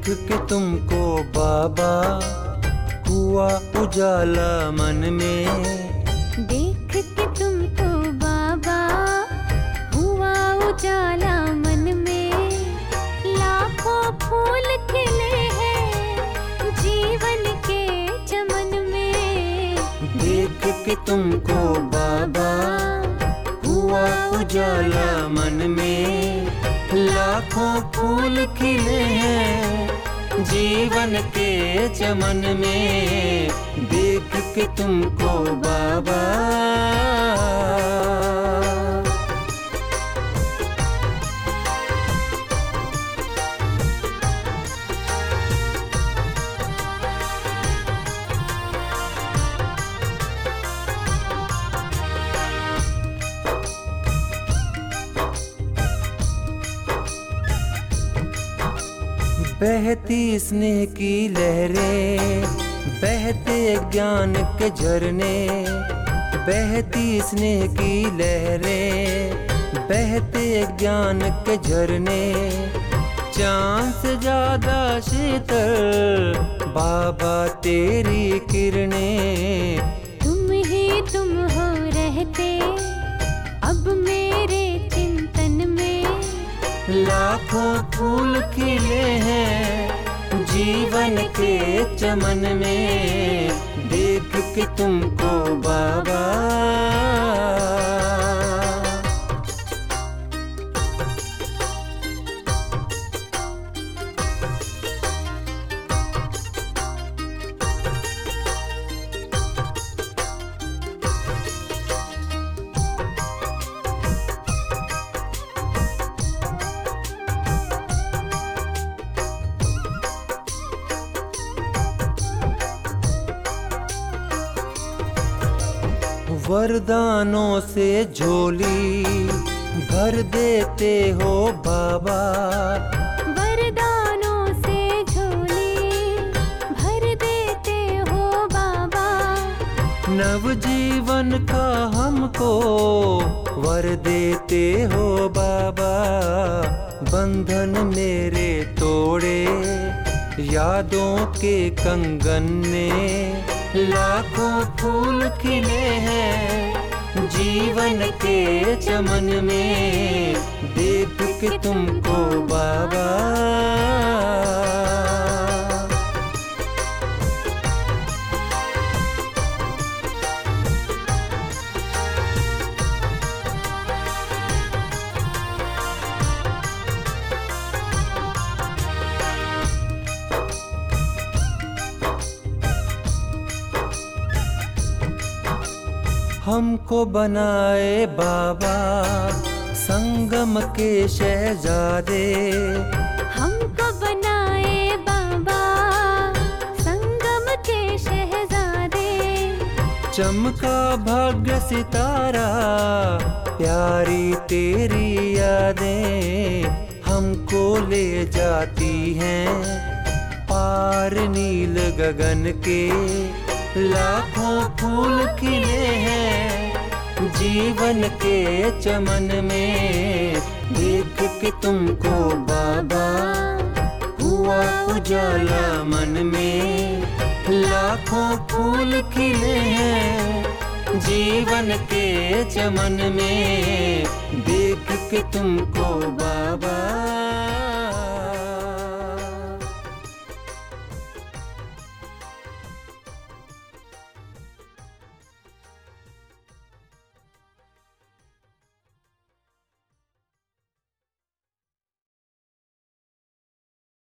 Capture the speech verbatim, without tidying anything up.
के तुमको बाबा हुआ उजाला मन में। देख के तुमको बाबा हुआ उजाला मन में। लाखों फूल खिले हैं जीवन के चमन में। देख के तुमको बाबा हुआ उजाला मन में। लाखों फूल खिले हैं जीवन के चमन में। देख के तुमको बाबा। बहती स्नेह की लहरें, बहते ज्ञान के झरने। बहती स्नेह की लहरें, बहते ज्ञान के झरने। चाँद से ज्यादा शीतल बाबा तेरी किरणें। तुम ही तुम हो रहते अब मेरे चिंतन में। लाखों फूल खिले हैं जीवन के चमन में। देख के तुमको बाबा। वरदानों से झोली भर देते हो बाबा। वरदानों से झोली भर देते हो बाबा। नवजीवन का हमको वर देते हो बाबा। बंधन मेरे तोड़े यादों के कंगन ने। लाखों फूल खिले हैं जीवन के चमन में। देख के तुमको बाबा। हमको बनाए बाबा संगम के शहजादे। हमको बनाए बाबा संगम के शहजादे। चमका भाग्य सितारा प्यारी तेरी यादें। हमको ले जाती हैं पार नील गगन के। लाखों फूल खिले हैं जीवन के चमन में। देख के तुमको बाबा हुआ उजाला मन में। लाखों फूल खिले हैं जीवन के चमन में। देख के तुमको बाबा।